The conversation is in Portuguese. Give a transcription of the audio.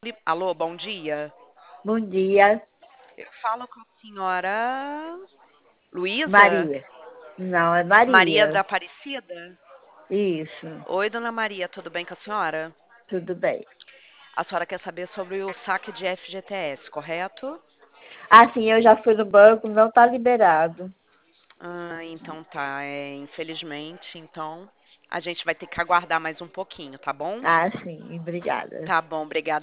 Alô, bom dia. Bom dia, Eu falo com a senhora Luísa? Maria. Não, é Maria Maria. da Aparecida? Isso, Oi, dona Maria, tudo bem com a senhora? tudo bem. A senhora quer saber sobre o saque de FGTS, correto? Assim, eu já fui no banco, não está liberado. Ah, então tá. Infelizmente, então a gente vai ter que aguardar mais um pouquinho, tá bom? Ah, sim, obrigada. Tá bom, obrigada.